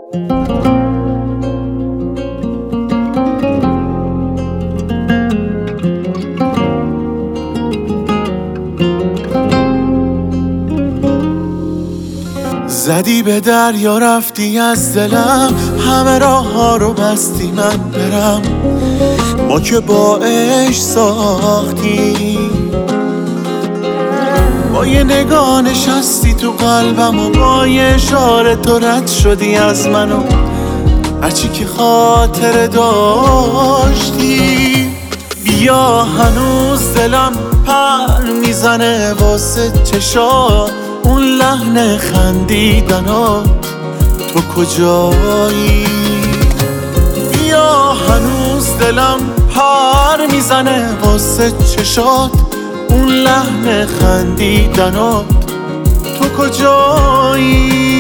زدی به دریا رفتی از دلم، همه راه ها رو بستی من برم. ما که با عشق ساختیم، با یه نگاه نشستی تو قلبم و با یه اشاره تو رد شدی از منو. هرچی که خاطره داشتی بیا، هنوز دلم پر میزنه واسه چشات، اون لحن خندیدنات تو کجایی؟ بیا هنوز دلم پر میزنه واسه چشات، اون لحن خندیدنات تو کجایی؟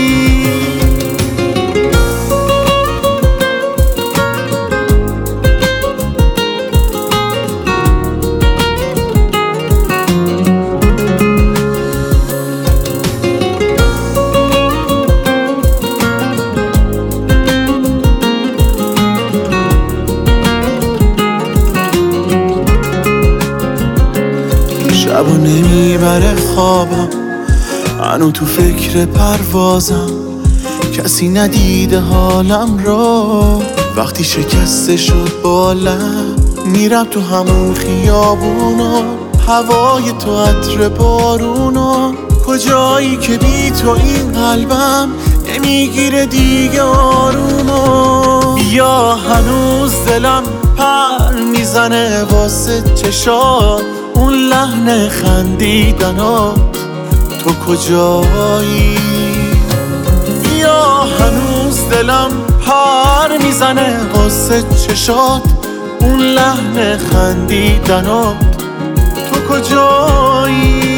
شبو نمیبره خوابم، هنو تو فکر پروازم، کسی ندیده حالم رو. وقتی شکسته شد بالم میرم تو همون خیابونا، هوای تو عطر بارونا. کجایی که بی تو این قلبم نمیگیره دیگه آرومو. بیا هنوز دلم پر میزنه واسه چشات، اون لحن خندیدنات تو کجایی؟ بیا هنوز دلم پر میزنه واسه چشات، اون لحن خندیدنات تو کجایی؟